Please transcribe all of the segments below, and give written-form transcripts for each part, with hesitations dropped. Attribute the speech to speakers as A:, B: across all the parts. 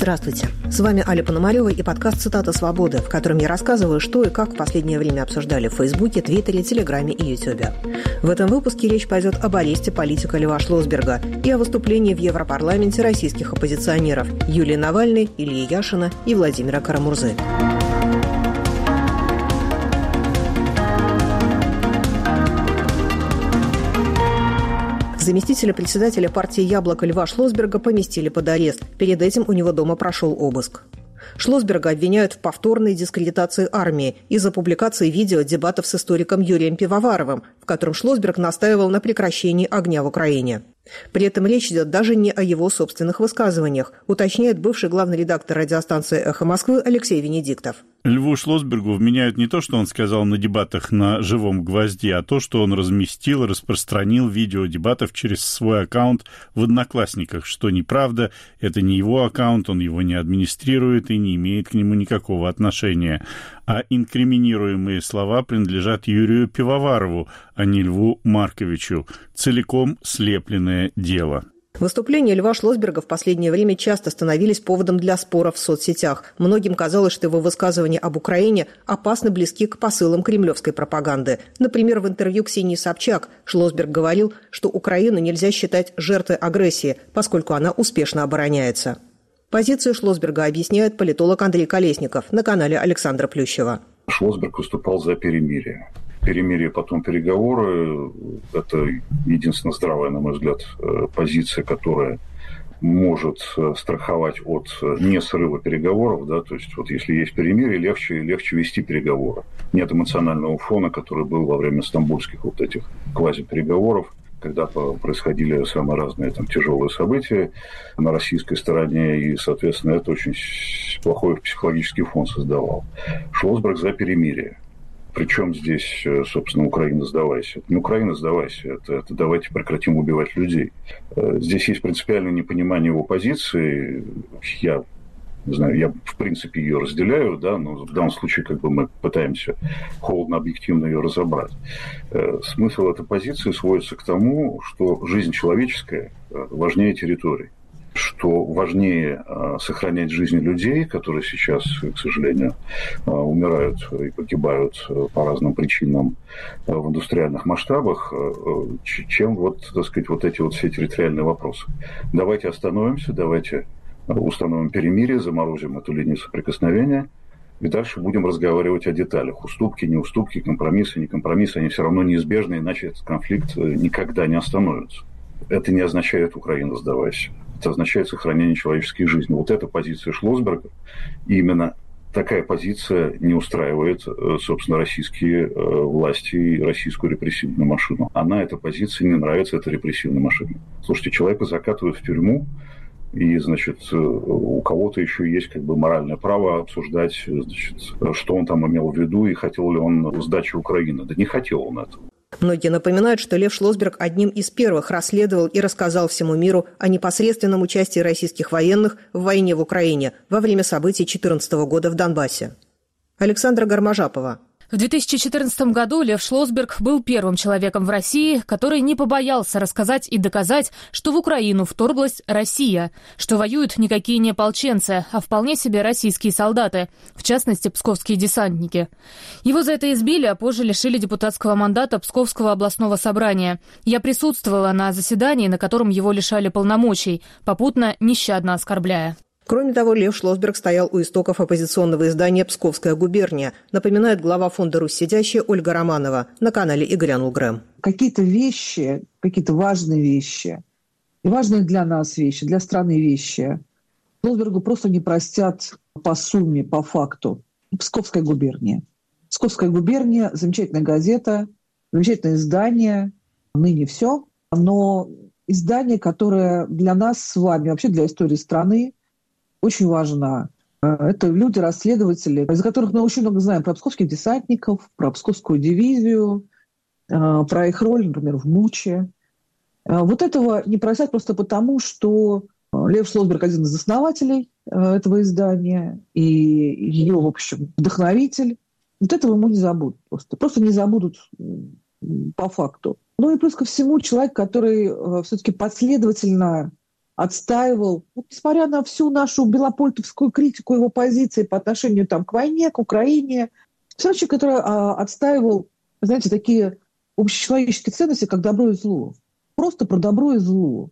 A: Здравствуйте, с вами Аля Пономарева и подкаст «Цитата свободы», в котором я рассказываю, что и как в последнее время обсуждали в Фейсбуке, Твиттере, Телеграме и Ютубе. В этом выпуске речь пойдет об аресте политика Льва Шлосберга и о выступлении в Европарламенте российских оппозиционеров Юлии Навальной, Ильи Яшина и Владимира Карамурзы. Заместителя председателя партии «Яблоко» Льва Шлосберга поместили под арест. Перед этим у него дома прошел обыск. Шлосберга обвиняют в повторной дискредитации армии из-за публикации видео дебатов с историком Юрием Пивоваровым, в котором Шлосберг настаивал на прекращении огня в Украине. При этом речь идет даже не о его собственных высказываниях, уточняет бывший главный редактор радиостанции «Эхо Москвы» Алексей Венедиктов.
B: Льву Шлосбергу вменяют не то, что он сказал на дебатах на «Живом гвозде», а то, что он разместил и распространил видео дебатов через свой аккаунт в «Одноклассниках», что неправда, это не его аккаунт, он его не администрирует и не имеет к нему никакого отношения. А инкриминируемые слова принадлежат Юрию Пивоварову, а не Льву Марковичу. Целиком слепленное дело.
A: Выступления Льва Шлосберга в последнее время часто становились поводом для споров в соцсетях. Многим казалось, что его высказывания об Украине опасно близки к посылам кремлевской пропаганды. Например, в интервью Ксении Собчак Шлосберг говорил, что Украину нельзя считать жертвой агрессии, поскольку она успешно обороняется. Позицию Шлосберга объясняет политолог Андрей Колесников на канале Александра Плющева.
C: Шлосберг выступал за перемирие. Перемирие, потом переговоры – это единственно здравая, на мой взгляд, позиция, которая может страховать от несрыва переговоров. Да? То есть, вот если есть перемирие, легче вести переговоры. Нет эмоционального фона, который был во время стамбульских вот этих квазипереговоров, когда происходили самые разные там тяжелые события на российской стороне, и, соответственно, это очень плохой психологический фон создавал. Шлосберг за перемирие. Причем здесь, собственно, Украина сдавайся. Это не Украина сдавайся, это давайте прекратим убивать людей. Здесь есть принципиальное непонимание его позиции. Я не знаю, я в принципе ее разделяю, да, но в данном случае как бы мы пытаемся холодно, объективно ее разобрать. Смысл этой позиции сводится к тому, что жизнь человеческая важнее территории. Что важнее сохранять жизни людей, которые сейчас, к сожалению, умирают и погибают по разным причинам в индустриальных масштабах, чем вот, так сказать, вот эти вот все территориальные вопросы. Давайте остановимся, давайте установим перемирие, заморозим эту линию соприкосновения, и дальше будем разговаривать о деталях. Уступки, не уступки, компромиссы, не компромиссы, они все равно неизбежны, иначе этот конфликт никогда не остановится. Это не означает «Украина, сдавайся». Это означает сохранение человеческой жизни. Вот эта позиция Шлосберга, именно такая позиция не устраивает, собственно, российские власти и российскую репрессивную машину. Она, эта позиция, не нравится этой репрессивной машине. Слушайте, человека закатывают в тюрьму, и, значит, у кого-то еще есть как бы моральное право обсуждать, значит, что он там имел в виду и хотел ли он сдачи Украины. Да не хотел он этого.
A: Многие напоминают, что Лев Шлосберг одним из первых расследовал и рассказал всему миру о непосредственном участии российских военных в войне в Украине во время событий 2014 года в Донбассе. Александра Гарможапова.
D: В 2014 году Лев Шлосберг был первым человеком в России, который не побоялся рассказать и доказать, что в Украину вторглась Россия, что воюют никакие не ополченцы, а вполне себе российские солдаты, в частности, псковские десантники. Его за это избили, а позже лишили депутатского мандата Псковского областного собрания. Я присутствовала на заседании, на котором его лишали полномочий, попутно нещадно оскорбляя.
A: Кроме того, Лев Шлосберг стоял у истоков оппозиционного издания «Псковская губерния», напоминает глава фонда «Русь сидящая» Ольга Романова на канале «И грянул Грэм».
E: Какие-то вещи, какие-то важные вещи, и важные для нас вещи, для страны вещи, Шлосбергу просто не простят по сумме, по факту. «Псковская губерния». «Псковская губерния» – замечательная газета, замечательное издание, ныне все, но издание, которое для нас с вами, вообще для истории страны, очень важна. Это люди-расследователи, из которых мы очень много знаем про псковских десантников, про псковскую дивизию, про их роль, например, в Буче. Вот этого не простят просто потому, что Лев Шлосберг один из основателей этого издания и ее, в общем, вдохновитель. Вот этого ему не забудут просто. Просто не забудут по факту. Ну и плюс ко всему человек, который все-таки последовательно отстаивал, несмотря на всю нашу белопольтовскую критику его позиции по отношению к войне, к Украине, человек, который отстаивал, знаете, такие общечеловеческие ценности, как добро и зло. Просто про добро и зло.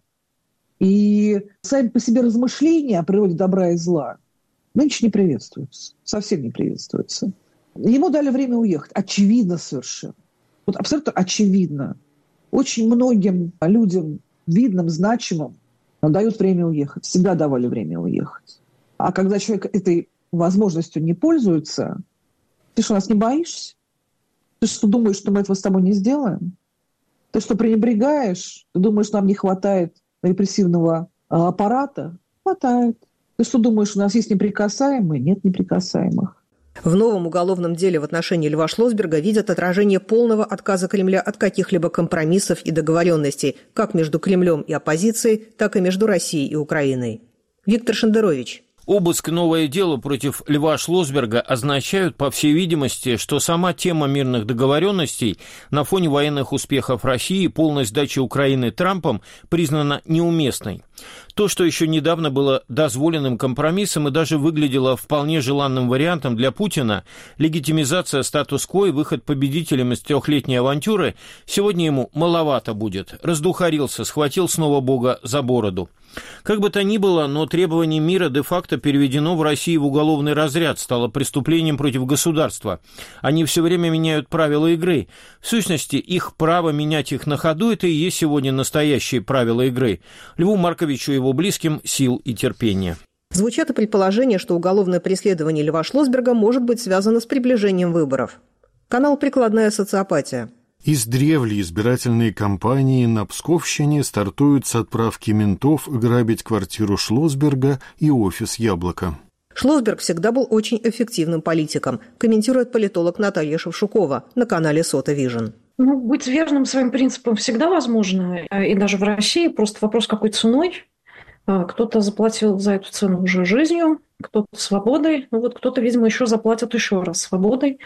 E: И сами по себе размышления о природе добра и зла нынче не приветствуются. Совсем не приветствуются. Ему дали время уехать. Очевидно совершенно. Абсолютно очевидно. Очень многим людям, видным, значимым, дают время уехать. Всегда давали время уехать. А когда человек этой возможностью не пользуется, ты что, нас не боишься? Ты что, думаешь, что мы этого с тобой не сделаем? Ты что, пренебрегаешь? Ты думаешь, нам не хватает репрессивного аппарата? Хватает. Ты что, думаешь, у нас есть неприкасаемые? Нет неприкасаемых.
A: В новом уголовном деле в отношении Льва Шлосберга видят отражение полного отказа Кремля от каких-либо компромиссов и договоренностей, как между Кремлем и оппозицией, так и между Россией и Украиной. Виктор Шендерович.
F: Обыск и новое дело против Льва Шлосберга означают, по всей видимости, что сама тема мирных договоренностей на фоне военных успехов России и полной сдачи Украины Трампом признана неуместной. То, что еще недавно было дозволенным компромиссом и даже выглядело вполне желанным вариантом для Путина, легитимизация статус-кво и выход победителем из трехлетней авантюры, сегодня ему маловато будет. Раздухарился, схватил снова Бога за бороду. Как бы то ни было, но требование мира де-факто переведено в России в уголовный разряд, стало преступлением против государства. Они все время меняют правила игры. В сущности, их право менять их на ходу – это и есть сегодня настоящие правила игры. Льву Марковичу и его близким сил и терпения.
A: Звучат и предположения, что уголовное преследование Льва Шлосберга может быть связано с приближением выборов. Канал «Прикладная социопатия».
G: Издревле избирательные кампании на Псковщине стартуют с отправки ментов грабить квартиру Шлосберга и офис «Яблоко».
A: Шлосберг всегда был очень эффективным политиком, комментирует политолог Наталья Шевшукова на канале «Сота Вижн».
H: Быть верным своим принципам всегда возможно, и даже в России. Просто вопрос, какой ценой. Кто-то заплатил за эту цену уже жизнью, кто-то свободой. Кто-то, видимо, еще заплатит еще раз свободой,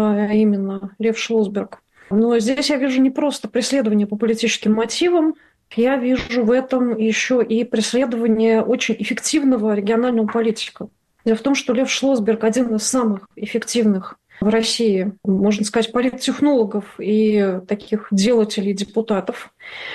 H: именно Лев Шлосберг. Но здесь я вижу не просто преследование по политическим мотивам, я вижу в этом еще и преследование очень эффективного регионального политика. Дело в том, что Лев Шлосберг один из самых эффективных в России, можно сказать, политтехнологов и таких делателей депутатов.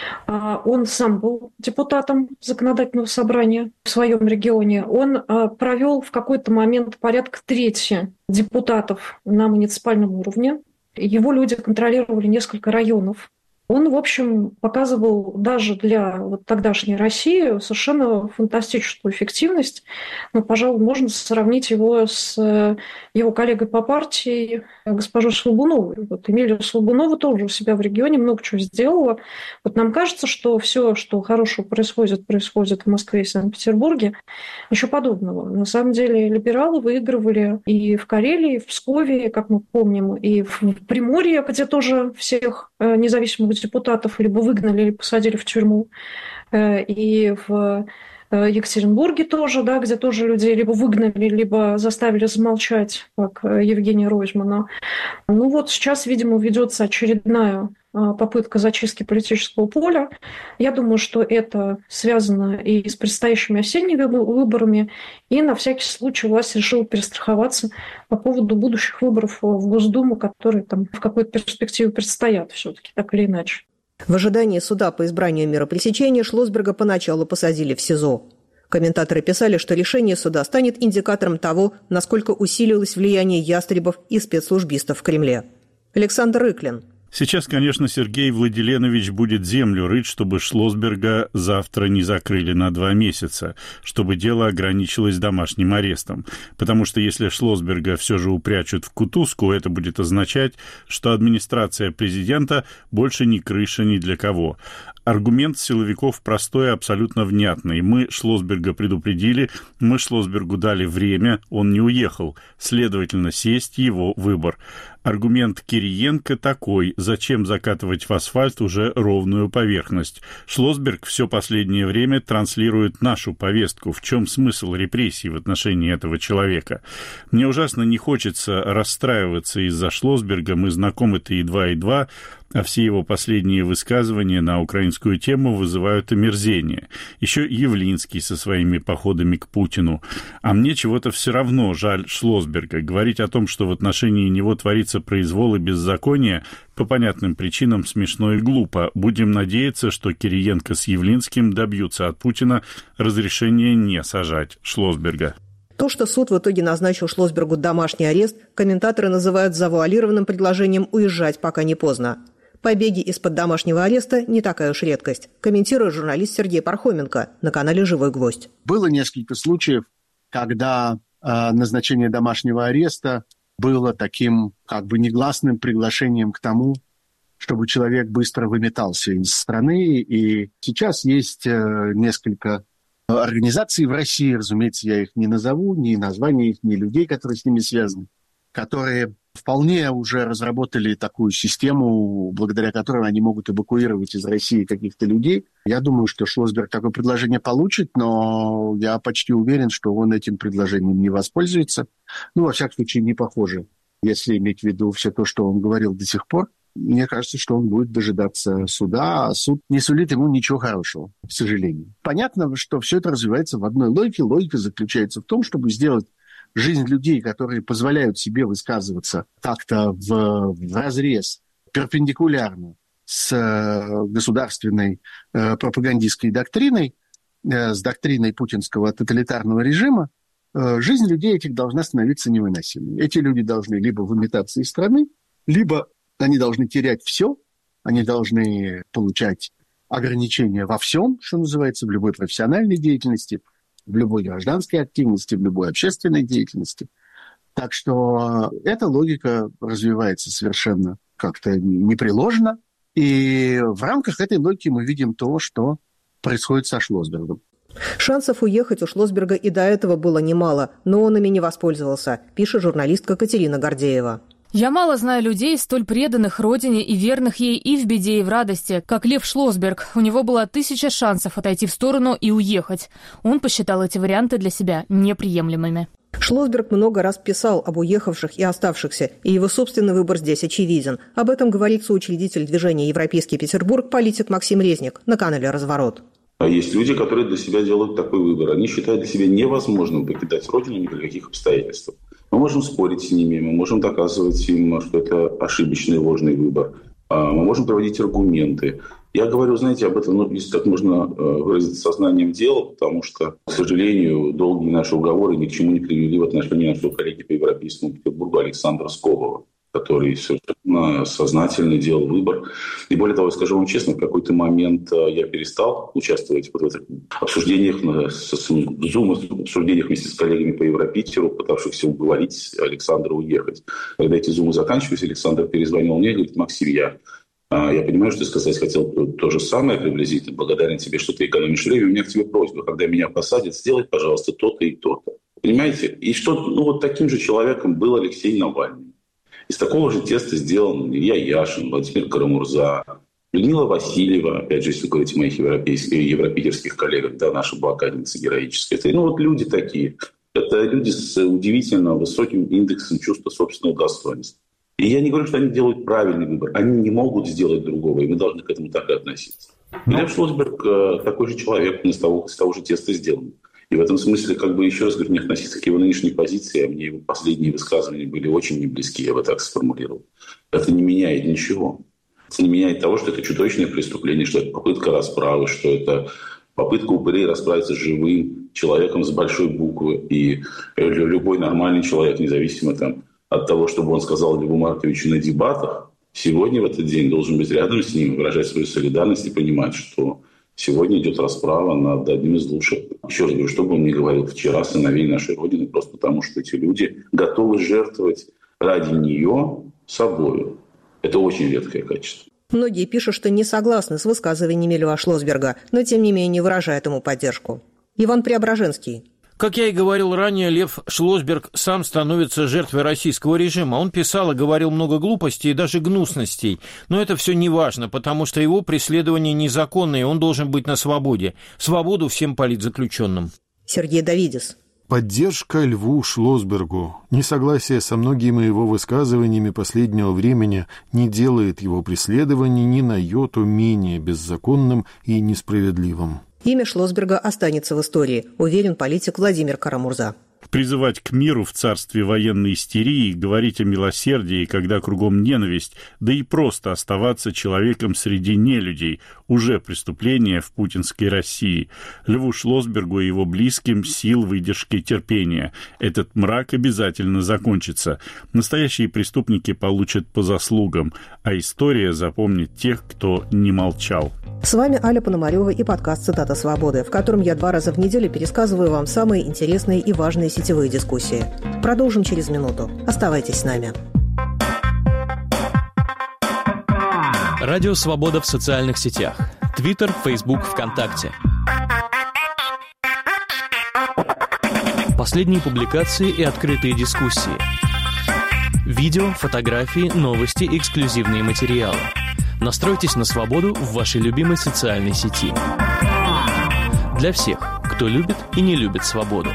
H: Он сам был депутатом законодательного собрания в своем регионе. Он провел в какой-то момент порядка трети депутатов на муниципальном уровне. Его люди контролировали несколько районов. Он, в общем, показывал даже для тогдашней России совершенно фантастическую эффективность. Но, пожалуй, можно сравнить его с его коллегой по партии, госпожой Слобуновой. Эмилия Слобунова тоже у себя в регионе много чего сделала. Нам кажется, что все, что хорошего происходит в Москве и Санкт-Петербурге. Ничего подобного. На самом деле либералы выигрывали и в Карелии, и в Пскове, как мы помним, и в Приморье, где тоже всех независимых депутатов либо выгнали, либо посадили в тюрьму. И в Екатеринбурге тоже, где тоже людей либо выгнали, либо заставили замолчать, как Евгения Ройзмана. Сейчас, видимо, ведется очередная попытка зачистки политического поля. Я думаю, что это связано и с предстоящими осенними выборами, и на всякий случай власть решила перестраховаться по поводу будущих выборов в Госдуму, которые там в какой-то перспективе предстоят все-таки, так или иначе.
A: В ожидании суда по избранию меры пресечения Шлосберга поначалу посадили в СИЗО. Комментаторы писали, что решение суда станет индикатором того, насколько усилилось влияние ястребов и спецслужбистов в Кремле. Александр Рыклин.
B: Сейчас, конечно, Сергей Владиленович будет землю рыть, чтобы Шлосберга завтра не закрыли на 2 месяца, чтобы дело ограничилось домашним арестом. Потому что если Шлосберга все же упрячут в кутузку, это будет означать, что администрация президента больше не крыша ни для кого. Аргумент силовиков простой и абсолютно внятный. Мы Шлосберга предупредили, мы Шлосбергу дали время, он не уехал. Следовательно, сесть его выбор. Аргумент Кириенко такой: зачем закатывать в асфальт уже ровную поверхность? Шлосберг все последнее время транслирует нашу повестку. В чем смысл репрессий в отношении этого человека? Мне ужасно не хочется расстраиваться из-за Шлосберга, мы знакомы-то едва-едва, а все его последние высказывания на украинскую тему вызывают омерзение. Еще Явлинский со своими походами к Путину. А мне чего-то все равно жаль Шлосберга. Говорить о том, что в отношении него творится произвол и беззаконие, по понятным причинам смешно и глупо. Будем надеяться, что Кириенко с Явлинским добьются от Путина разрешения не сажать Шлосберга.
A: То, что суд в итоге назначил Шлосбергу домашний арест, комментаторы называют завуалированным предложением уезжать, пока не поздно. Побеги из-под домашнего ареста не такая уж редкость, комментирует журналист Сергей Пархоменко на канале «Живой гвоздь».
I: Было несколько случаев, когда назначение домашнего ареста было таким как бы негласным приглашением к тому, чтобы человек быстро выметался из страны. И сейчас есть несколько организаций в России, разумеется, я их не назову, ни названия их, ни людей, которые с ними связаны, которые вполне уже разработали такую систему, благодаря которой они могут эвакуировать из России каких-то людей. Я думаю, что Шлосберг такое предложение получит, но я почти уверен, что он этим предложением не воспользуется. Ну, во всяком случае, не похоже, если иметь в виду все то, что он говорил до сих пор. Мне кажется, что он будет дожидаться суда, а суд не сулит ему ничего хорошего, к сожалению. Понятно, что все это развивается в одной логике. Логика заключается в том, чтобы сделать жизнь людей, которые позволяют себе высказываться как-то в разрез, перпендикулярно с государственной пропагандистской доктриной, с доктриной путинского тоталитарного режима, жизнь людей этих должна становиться невыносимой. Эти люди должны либо выметаться из страны, либо они должны терять все, они должны получать ограничения во всем, что называется, в любой профессиональной деятельности, в любой гражданской активности, в любой общественной деятельности. Так что эта логика развивается совершенно как-то непреложно. И в рамках этой логики мы видим то, что происходит со Шлосбергом.
A: Шансов уехать у Шлосберга и до этого было немало, но он ими не воспользовался, пишет журналистка Катерина Гордеева.
D: Я мало знаю людей, столь преданных родине и верных ей и в беде, и в радости, как Лев Шлосберг. У него было 1000 шансов отойти в сторону и уехать. Он посчитал эти варианты для себя неприемлемыми.
A: Шлосберг много раз писал об уехавших и оставшихся, и его собственный выбор здесь очевиден. Об этом говорит соучредитель движения «Европейский Петербург», политик Максим Резник на канале «Разворот».
J: Есть люди, которые для себя делают такой выбор. Они считают для себя невозможным покидать родину ни при каких обстоятельствах. Мы можем спорить с ними, мы можем доказывать им, что это ошибочный, ложный выбор. Мы можем проводить аргументы. Я говорю, знаете, об этом, если так можно выразить, сознанием дела, потому что, к сожалению, долгие наши уговоры ни к чему не привели в отношении нашего коллеги по Европейскому Петербургу Александра Скобова, который совершенно сознательно делал выбор. И более того, скажу вам честно, в какой-то момент я перестал участвовать в этих обсуждениях, обсуждениях вместе с коллегами по Европитеру, пытавшихся уговорить Александра уехать. Когда эти зумы заканчивались, Александр перезвонил мне и говорит: Максим, я понимаю, что ты сказать хотел то же самое приблизительно. Благодарен тебе, что ты экономишь время. У меня к тебе просьба, когда меня посадят, сделай, пожалуйста, то-то и то-то. Понимаете? И что вот таким же человеком был Алексей Навальный. Из такого же теста сделан Илья Яшин, Владимир Карамурза, Людмила Васильева, опять же, если говорить о моих европейских коллегах, да, наша блокадница героическая. Это, люди такие. Это люди с удивительно высоким индексом чувства собственного достоинства. И я не говорю, что они делают правильный выбор. Они не могут сделать другого, и мы должны к этому так и относиться. Лев Шлосберг такой же человек, он из того же теста сделан. И в этом смысле, еще раз говорю, не относиться к его нынешней позиции, а мне его последние высказывания были очень неблизки, я бы так сформулировал. Это не меняет ничего. Это не меняет того, что это чудовищное преступление, что это попытка расправы, что это попытка упырей расправиться с живым человеком с большой буквы. И любой нормальный человек, независимо от того, чтобы он сказал Льву Марковичу на дебатах, сегодня в этот день должен быть рядом с ним, выражать свою солидарность и понимать, что сегодня идет расправа над одним из лучших. Еще раз говорю, что бы он ни говорил, вчера сыновей нашей Родины, просто потому что эти люди готовы жертвовать ради нее собой. Это очень редкое качество.
A: Многие пишут, что не согласны с высказываниями Льва Шлосберга, но тем не менее выражают ему поддержку. Иван Преображенский.
F: Как я и говорил ранее, Лев Шлосберг сам становится жертвой российского режима. Он писал и говорил много глупостей и даже гнусностей. Но это все не важно, потому что его преследование незаконное, и он должен быть на свободе. Свободу всем политзаключенным.
A: Сергей Давидис.
G: Поддержка Льву Шлосбергу, несогласие со многими его высказываниями последнего времени не делает его преследование ни на йоту менее беззаконным и несправедливым.
A: Имя Шлосберга останется в истории, уверен политик Владимир Карамурза.
B: Призывать к миру в царстве военной истерии, говорить о милосердии, когда кругом ненависть, да и просто оставаться человеком среди нелюдей – уже преступление в путинской России. Льву Шлосбергу и его близким сил, выдержки и терпения. Этот мрак обязательно закончится. Настоящие преступники получат по заслугам, а история запомнит тех, кто не молчал.
A: С вами Аля Пономарева и подкаст «Цитата свободы», в котором я 2 раза в неделю пересказываю вам самые интересные и важные сетевые дискуссии. Продолжим через минуту. Оставайтесь с нами.
K: Радио «Свобода» в социальных сетях. Твиттер, Фейсбук, ВКонтакте. Последние публикации и открытые дискуссии. Видео, фотографии, новости, эксклюзивные материалы. Настройтесь на свободу в вашей любимой социальной сети. Для всех, кто любит и не любит свободу.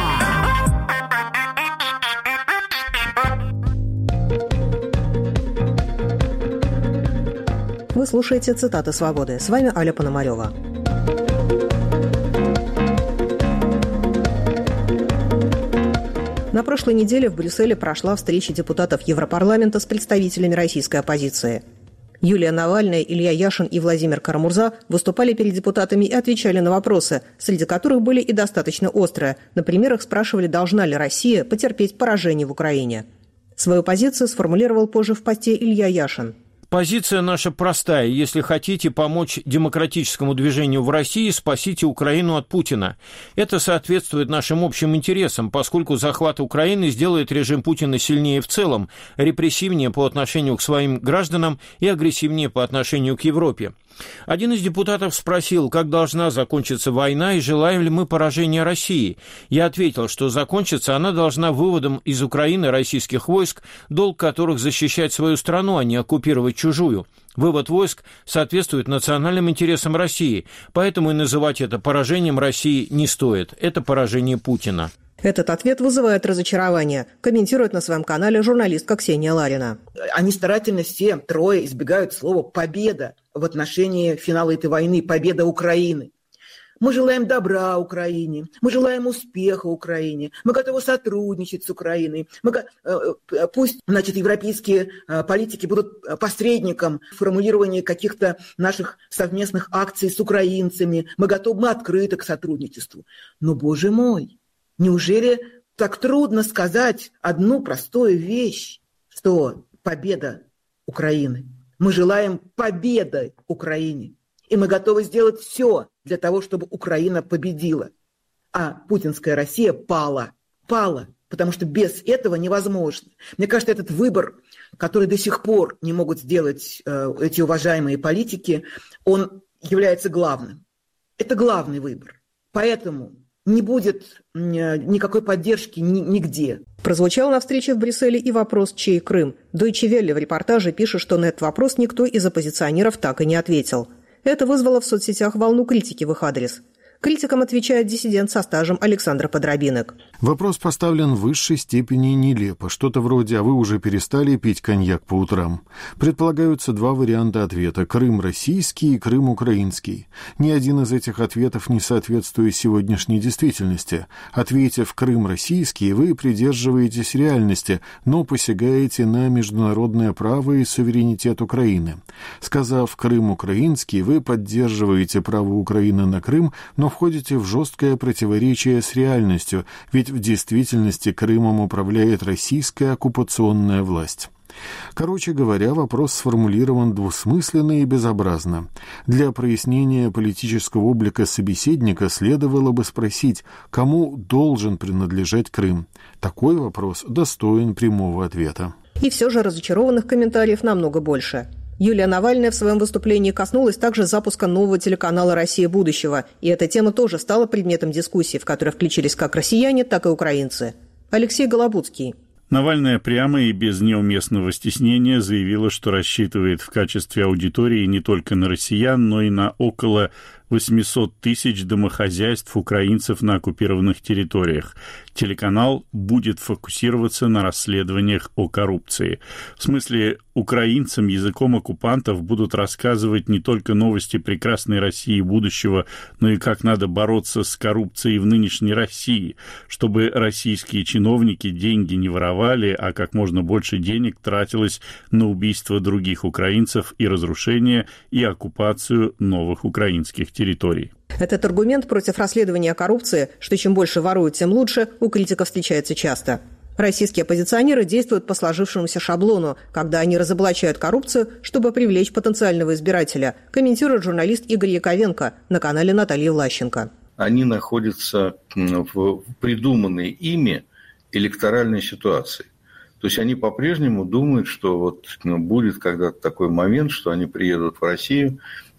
A: Вы слушаете «Цитаты свободы». С вами Аля Пономарева. На прошлой неделе в Брюсселе прошла встреча депутатов Европарламента с представителями российской оппозиции. Юлия Навальная, Илья Яшин и Владимир Карамурза выступали перед депутатами и отвечали на вопросы, среди которых были и достаточно острые. Например, их спрашивали, должна ли Россия потерпеть поражение в Украине. Свою позицию сформулировал позже в посте Илья Яшин.
F: Позиция наша простая. Если хотите помочь демократическому движению в России, спасите Украину от Путина. Это соответствует нашим общим интересам, поскольку захват Украины сделает режим Путина сильнее в целом, репрессивнее по отношению к своим гражданам и агрессивнее по отношению к Европе. Один из депутатов спросил, как должна закончиться война и желаем ли мы поражения России. Я ответил, что закончится она должна выводом из Украины российских войск, долг которых защищать свою страну, а не оккупировать чужую. Вывод войск соответствует национальным интересам России, поэтому и называть это поражением России не стоит. Это поражение Путина.
A: Этот ответ вызывает разочарование, комментирует на своем канале журналистка Ксения Ларина.
L: Они старательно все трое избегают слова «победа» в отношении финала этой войны, победа Украины. Мы желаем добра Украине, мы желаем успеха Украине, мы готовы сотрудничать с Украиной. Пусть, европейские политики будут посредником в формулировании каких-то наших совместных акций с украинцами. Мы открыты к сотрудничеству. Но, боже мой, неужели так трудно сказать одну простую вещь, что победа Украины? Мы желаем победы Украине. И мы готовы сделать все для того, чтобы Украина победила. А путинская Россия пала. Пала. Потому что без этого невозможно. Мне кажется, этот выбор, который до сих пор не могут сделать эти уважаемые политики, он является главным. Это главный выбор. Поэтому не будет никакой поддержки нигде.
A: Прозвучал на встрече в Брюсселе и вопрос, чей Крым. Deutsche Welle в репортаже пишет, что на этот вопрос никто из оппозиционеров так и не ответил. Это вызвало в соцсетях волну критики в их адрес. Критикам отвечает диссидент со стажем Александр Подробинок.
G: Вопрос поставлен в высшей степени нелепо. Что-то вроде «а вы уже перестали пить коньяк по утрам?». Предполагаются 2 варианта ответа – Крым российский и Крым украинский. Ни один из этих ответов не соответствует сегодняшней действительности. Ответив «Крым российский», вы придерживаетесь реальности, но посягаете на международное право и суверенитет Украины. Сказав «Крым украинский», вы поддерживаете право Украины на Крым, но входите в жесткое противоречие с реальностью, ведь в действительности Крымом управляет российская оккупационная власть. Короче говоря, вопрос сформулирован двусмысленно и безобразно. Для прояснения политического облика собеседника следовало бы спросить, кому должен принадлежать Крым. Такой вопрос достоин прямого ответа.
A: И все же разочарованных комментариев намного больше. Юлия Навальная в своем выступлении коснулась также запуска нового телеканала «Россия будущего», и эта тема тоже стала предметом дискуссии, в которой включились как россияне, так и украинцы. Алексей Голобудский.
B: Навальная прямо и без неуместного стеснения заявила, что рассчитывает в качестве аудитории не только на россиян, но и на около 800 тысяч домохозяйств украинцев на оккупированных территориях. Телеканал будет фокусироваться на расследованиях о коррупции. В смысле, украинцам языком оккупантов будут рассказывать не только новости прекрасной России будущего, но и как надо бороться с коррупцией в нынешней России, чтобы российские чиновники деньги не воровали, а как можно больше денег тратилось на убийство других украинцев и разрушение и оккупацию новых украинских территорий.
A: Этот аргумент против расследования коррупции, что чем больше воруют, тем лучше, у критиков встречается часто. Российские оппозиционеры действуют по сложившемуся шаблону, когда они разоблачают коррупцию, чтобы привлечь потенциального избирателя, комментирует журналист Игорь Яковенко на канале Натальи Влащенко.
M: Они находятся в придуманной ими электоральной ситуации. То есть они по-прежнему думают, что вот будет когда-то такой момент, что они приедут в Россию,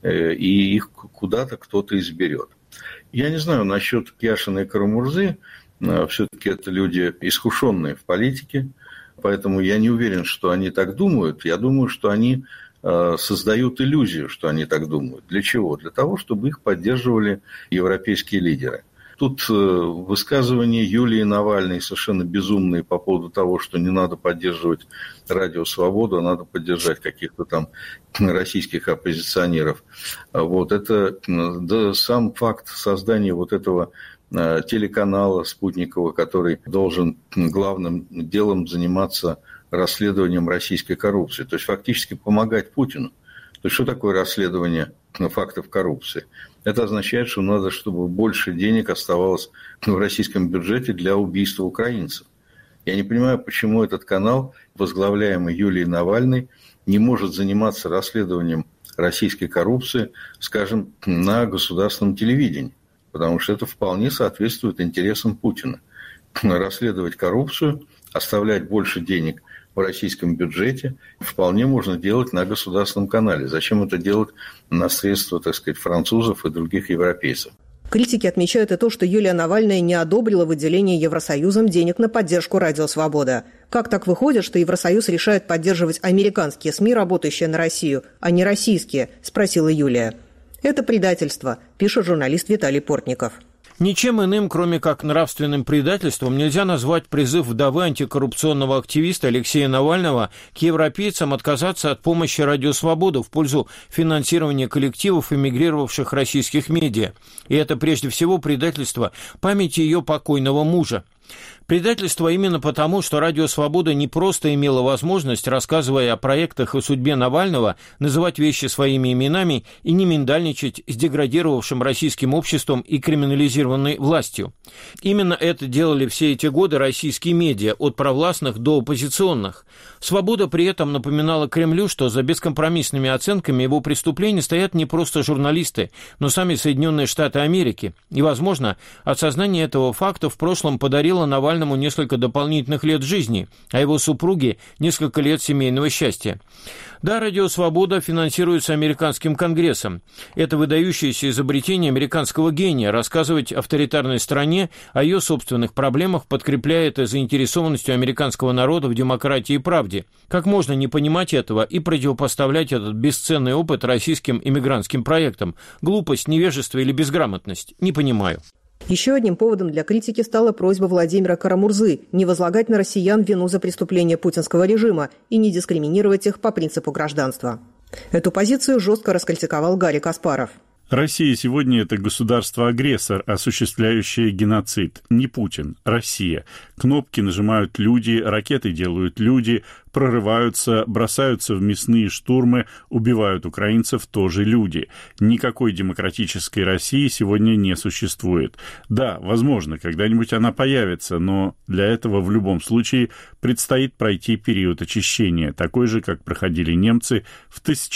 M: и их куда-то кто-то изберет. Я не знаю насчет Яшина и Карамурзы, все-таки это люди искушенные в политике, поэтому я не уверен, что они так думают. Я думаю, что они создают иллюзию, что они так думают. Для чего? Для того, чтобы их поддерживали европейские лидеры. Тут высказывания Юлии Навальной совершенно безумные по поводу того, что не надо поддерживать Радио Свободу, а надо поддержать каких-то там российских оппозиционеров. Вот это, да, сам факт создания вот этого телеканала спутникового, который должен главным делом заниматься расследованием российской коррупции, то есть фактически помогать Путину. То есть что такое расследование фактов коррупции? Это означает, что надо, чтобы больше денег оставалось в российском бюджете для убийства украинцев. Я не понимаю, почему этот канал, возглавляемый Юлией Навальной, не может заниматься расследованием российской коррупции, скажем, на государственном телевидении, потому что это вполне соответствует интересам Путина. Расследовать коррупцию, оставлять больше денег в российском бюджете вполне можно делать на государственном канале. Зачем это делать на средства, так сказать, французов и других европейцев?
A: Критики отмечают и то, что Юлия Навальная не одобрила выделение Евросоюзом денег на поддержку «Радио Свобода». Как так выходит, что Евросоюз решает поддерживать американские СМИ, работающие на Россию, а не российские, спросила Юлия. Это предательство, пишет журналист Виталий Портников.
F: Ничем иным, кроме как нравственным предательством, нельзя назвать призыв вдовы антикоррупционного активиста Алексея Навального к европейцам отказаться от помощи «Радио Свобода» в пользу финансирования коллективов эмигрировавших российских медиа. И это прежде всего предательство памяти ее покойного мужа. Предательство именно потому, что «Радио Свобода» не просто имело возможность, рассказывая о проектах и судьбе Навального, называть вещи своими именами и не миндальничать с деградировавшим российским обществом и криминализированной властью. Именно это делали все эти годы российские медиа, от провластных до оппозиционных. «Свобода» при этом напоминала Кремлю, что за бескомпромиссными оценками его преступлений стоят не просто журналисты, но сами Соединенные Штаты Америки. И, возможно, осознание этого факта в прошлом подарило Навальному несколько дополнительных лет жизни, а его супруге несколько лет семейного счастья. Да, «Радио Свобода» финансируется американским Конгрессом. Это выдающееся изобретение американского гения рассказывать авторитарной стране о ее собственных проблемах, подкрепляя это заинтересованностью американского народа в демократии и правде. Как можно не понимать этого и противопоставлять этот бесценный опыт российским иммигрантским проектам? Глупость, невежество или безграмотность? Не понимаю.
A: Еще одним поводом для критики стала просьба Владимира Карамурзы не возлагать на россиян вину за преступления путинского режима и не дискриминировать их по принципу гражданства. Эту позицию жестко раскритиковал Гарри Каспаров.
B: Россия сегодня – это государство-агрессор, осуществляющее геноцид. Не Путин, Россия. Кнопки нажимают люди, ракеты делают люди, прорываются, бросаются в мясные штурмы, убивают украинцев тоже люди. Никакой демократической России сегодня не существует. Да, возможно, когда-нибудь она появится, но для этого в любом случае предстоит пройти период очищения, такой же, как проходили немцы в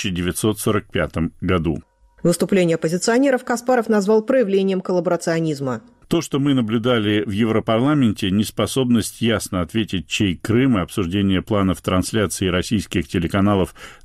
B: 1945 году.
A: Выступление оппозиционеров Каспаров назвал проявлением коллаборационизма.
B: То, что мы наблюдали в Европарламенте, неспособность ясно ответить, чей Крым, и обсуждение планов трансляции российских телеканалов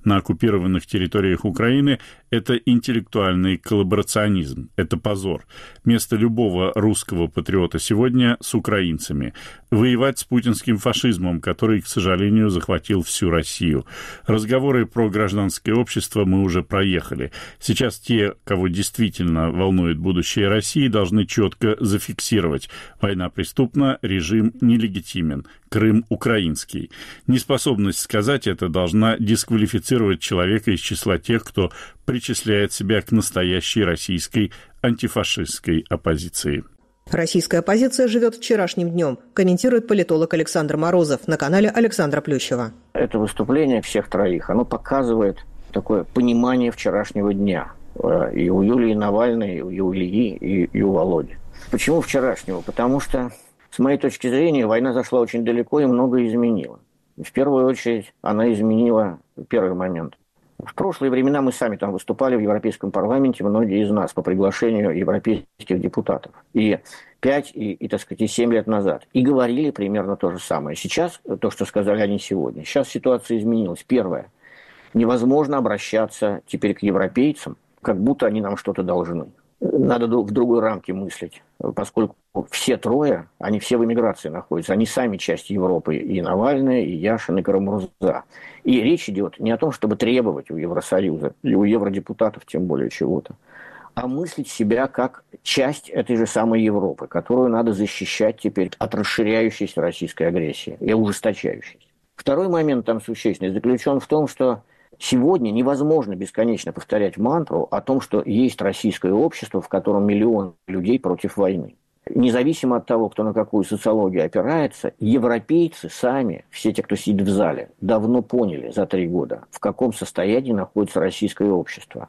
B: на оккупированных территориях Украины – это интеллектуальный коллаборационизм, это позор. Место любого русского патриота сегодня с украинцами. Воевать с путинским фашизмом, который, к сожалению, захватил всю Россию. Разговоры про гражданское общество мы уже проехали. Сейчас те, кого действительно волнует будущее России, должны четко зафиксировать: война преступна, режим нелегитимен, Крым украинский. Неспособность сказать это должна дисквалифицировать человека из числа тех, кто причисляет себя к настоящей российской антифашистской оппозиции.
A: Российская оппозиция живет вчерашним днем, комментирует политолог Александр Морозов на канале Александра Плющева.
N: Это выступление всех троих, оно показывает такое понимание вчерашнего дня. И у Юлии Навальной, и у Ильи, и у Володи. Почему вчерашнего? Потому что, с моей точки зрения, война зашла очень далеко и многое изменила. В первую очередь, она изменила первый момент. В прошлые времена мы сами там выступали в Европейском парламенте, многие из нас, по приглашению европейских депутатов. И 5, так сказать, и 7 лет назад. И говорили примерно то же самое. Сейчас, то, что сказали они сегодня, сейчас ситуация изменилась. Первое. Невозможно обращаться теперь к европейцам, как будто они нам что-то должны. Надо в другой рамке мыслить, поскольку все трое, они все в эмиграции находятся, они сами часть Европы, и Навальный, и Яшин, и Карамурза. И речь идет не о том, чтобы требовать у Евросоюза, и у евродепутатов тем более чего-то, а мыслить себя как часть этой же самой Европы, которую надо защищать теперь от расширяющейся российской агрессии и ужесточающейся. Второй момент там существенный заключен в том, что сегодня невозможно бесконечно повторять мантру о том, что есть российское общество, в котором миллион людей против войны. Независимо от того, кто на какую социологию опирается, европейцы сами, все те, кто сидит в зале, давно поняли за 3 года, в каком состоянии находится российское общество.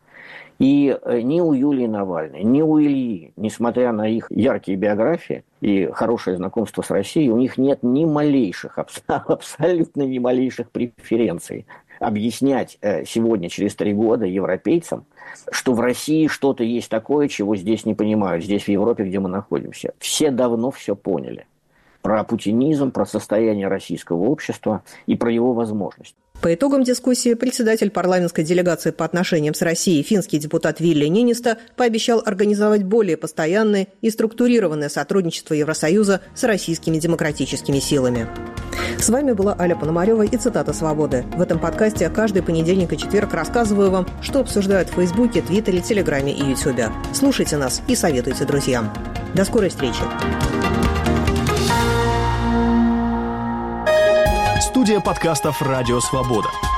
N: И ни у Юлии Навальной, ни у Ильи, несмотря на их яркие биографии и хорошее знакомство с Россией, у них нет ни малейших, абсолютно ни малейших преференций объяснять сегодня, через 3 года, европейцам, что в России что-то есть такое, чего здесь не понимают, здесь в Европе, где мы находимся. Все давно все поняли. Про путинизм, про состояние российского общества и про его возможности.
A: По итогам дискуссии председатель парламентской делегации по отношениям с Россией, финский депутат Вилли Ниинистö, пообещал организовать более постоянное и структурированное сотрудничество Евросоюза с российскими демократическими силами. С вами была Аля Пономарева и цитата «Свободы». В этом подкасте каждый понедельник и четверг рассказываю вам, что обсуждают в Фейсбуке, Твиттере, Телеграме и Ютубе. Слушайте нас и советуйте друзьям. До скорой встречи.
K: Студия подкастов «Радио Свобода».